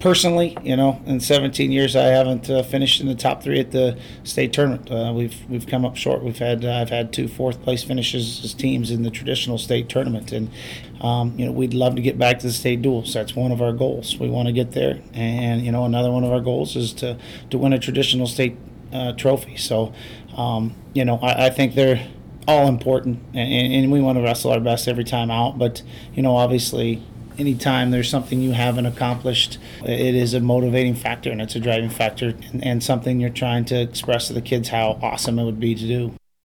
personally, in 17 years, I haven't finished in the top three at the state tournament. We've come up short. I've had two fourth place finishes as teams in the traditional state tournament, and we'd love to get back to the state duels. That's one of our goals. We want to get there, and another one of our goals is to win a traditional state trophy. So, I think they're all important, and we want to wrestle our best every time out. But obviously, anytime there's something you haven't accomplished, it is a motivating factor and it's a driving factor, and something you're trying to express to the kids how awesome it would be to do.